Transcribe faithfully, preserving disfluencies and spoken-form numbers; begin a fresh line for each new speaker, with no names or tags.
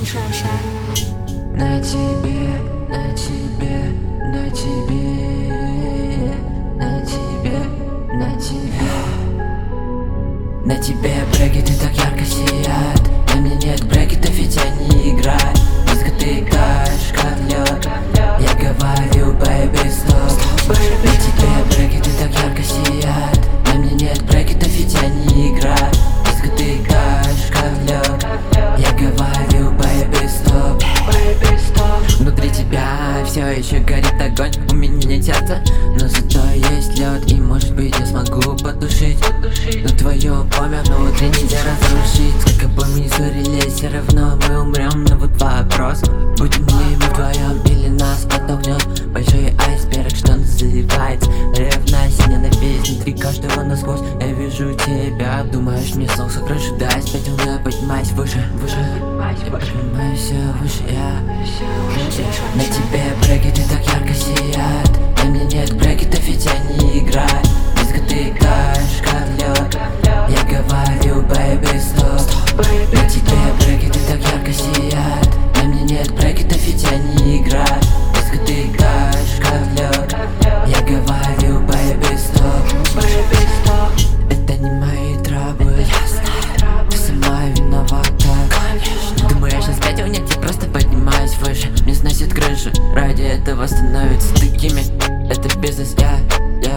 шоша.
На тебе, на тебе, на тебе, на тебе, на тебе. На тебе брекеты так ярко сияют, на мне нет брекетов, ведь они играют. Диско ты играешь как лед, я говорю, baby, stop. На тебе брекеты так ярко сияют, на мне нет брекетов, ведь они играют. Диско ты играешь как лед, я говорю, baby, stop. Внутри тебя все еще горит огонь, у меня нет сердца, но зато есть лед, и может быть я смогу потушить. Но твое пламя внутри нельзя разрушить. Сколько бы мы ни ссорились, все равно мы умрем. Но вот вопрос, будем ли мы вдвоем или нас подтолкнет большой айсберг, что нас заливает. Ревность, ненависть внутри каждого насквозь. Я вижу тебя, думаешь, мне снова крышу дать. Пойдем, я поднимаюсь выше, выше. Я поднимаюсь все выше, я. На тебе брекеты так ярко сияют, на мне нет брекетов, ведь они играют. Диско ты играешь как лед, я говорю, baby, stop. На тебе брекеты так ярко сияют, на мне нет брекетов, ведь они играют. Диско ты играешь как лед, я говорю, baby, stop. Это не мои траблы, ты сама виновата. Думаю, я сейчас спятил, нет, я просто поднимаюсь выше. Мне сносит крышу, ради этого становятся такими. Это бизнес, я, я